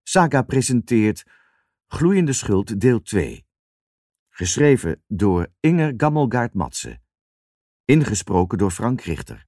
Saga presenteert Gloeiende Schuld deel 2. Geschreven door Inger Gammelgaard-Madsen. Ingesproken door Frank Richter.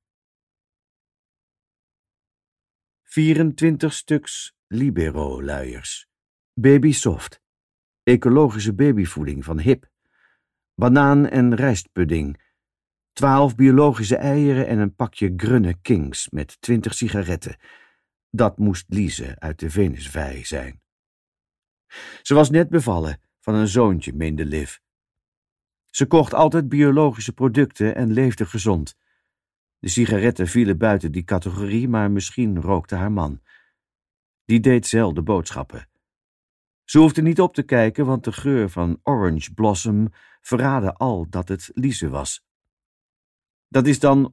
24 stuks Libero-luiers. Babysoft. Ecologische babyvoeding van Hip. Banaan- en rijstpudding. 12 biologische eieren en een pakje Grunne Kings met 20 sigaretten. Dat moest Lise uit de Venusvij zijn. Ze was net bevallen van een zoontje, meende Liv. Ze kocht altijd biologische producten en leefde gezond. De sigaretten vielen buiten die categorie, maar misschien rookte haar man. Die deed zelden boodschappen. Ze hoefde niet op te kijken, want de geur van Orange Blossom verraadde al dat het Lise was. Dat is dan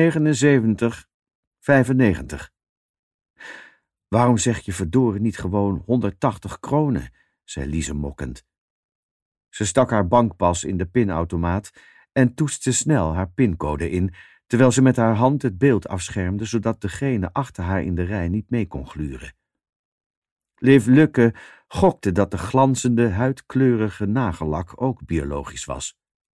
179,95. Waarom zeg je verdorie niet gewoon 180 kronen, zei Lise mokkend. Ze stak haar bankpas in de pinautomaat en toetste snel haar pincode in, terwijl ze met haar hand het beeld afschermde, zodat degene achter haar in de rij niet mee kon gluren. Liv Lukke gokte dat de glanzende, huidkleurige nagellak ook biologisch was.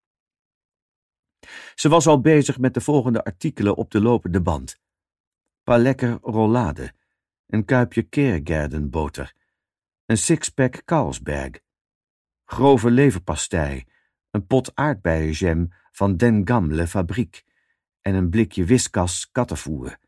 Ze was al bezig met de volgende artikelen op de lopende band. Paar lekker rollade, een kuipje Keergardenboter, een sixpack Carlsberg, grove leverpastei, een pot aardbeienjam van Den Gamle Fabriek en een blikje Whiskas kattenvoer.